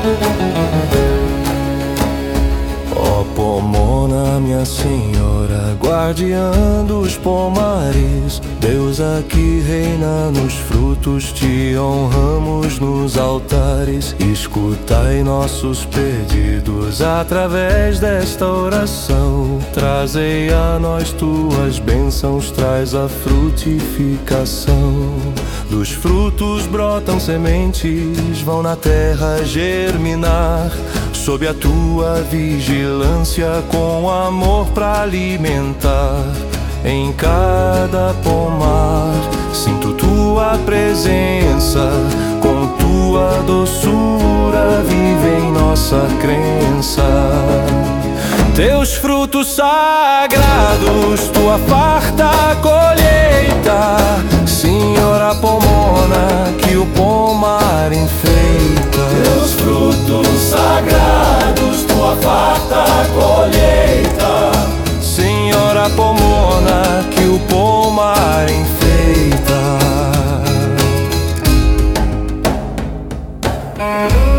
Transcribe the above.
Ó Pomona, minha senhora, guardiã dos pomares, deusa que reina nos frutos, te honramos nos altares. Escutai nossos pedidos através desta oração. Trazei a nós tuas bênçãos, traz a frutificação. Dos frutos brotam sementes, vão na terra germinar, sob a tua vigilância, com amor pra alimentar. Em cada pomar sinto tua presença, com tua doçura vive em nossa crença. Teus frutos sagrados, tua farta colheita, Senhora Pomona, que o pomar enfeita. Teus frutos sagrados, tua farta colheita, Senhora Pomona, que o pomar enfeita.